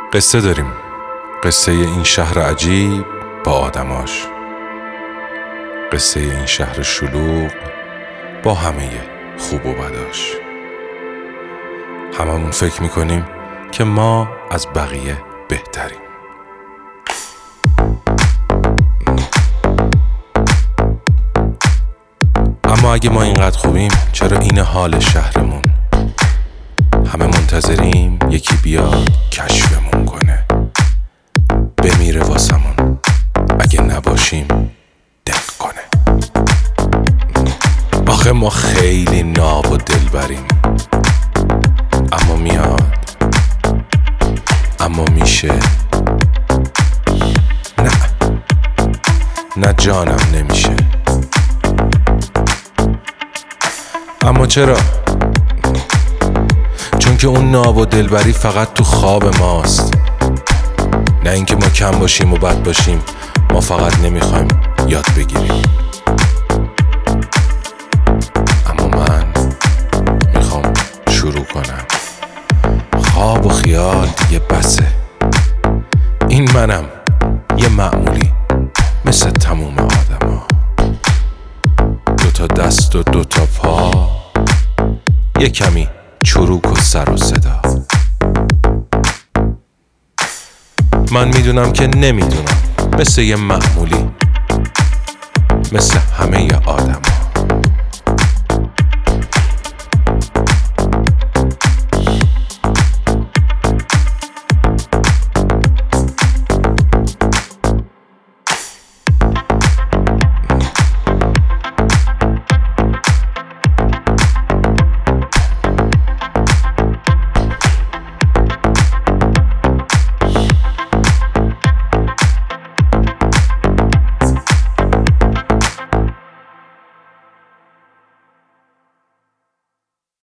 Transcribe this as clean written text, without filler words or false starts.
قصه داریم، قصه این شهر عجیب با آدماش، قصه این شهر شلوغ با همه خوب و بداش. هممون فکر میکنیم که ما از بقیه بهتریم. اما اگه ما اینقدر خوبیم، چرا این حال شهرمون؟ همه منتظریم یکی بیاد کشفمون کنه، بمیره واسمون، اگه نباشیم دق کنه. آخه ما خیلی ناب و دلبریم، اما میاد، اما میشه. نه جانم نمیشه. اما چرا؟ چون که اون ناب و دلبری فقط تو خواب ماست. نه اینکه ما کم باشیم و بد باشیم، ما فقط نمیخوایم یاد بگیریم. اما من میخوام شروع کنم. خواب و خیال دیگه بسه. این منم، یه معمولی مثل تموم آدما، 2 دست و 2 پا، یه کمی چروک و سر و صدا. من میدونم که نمیدونم، مثل یه معمولی، مثل همه آدما.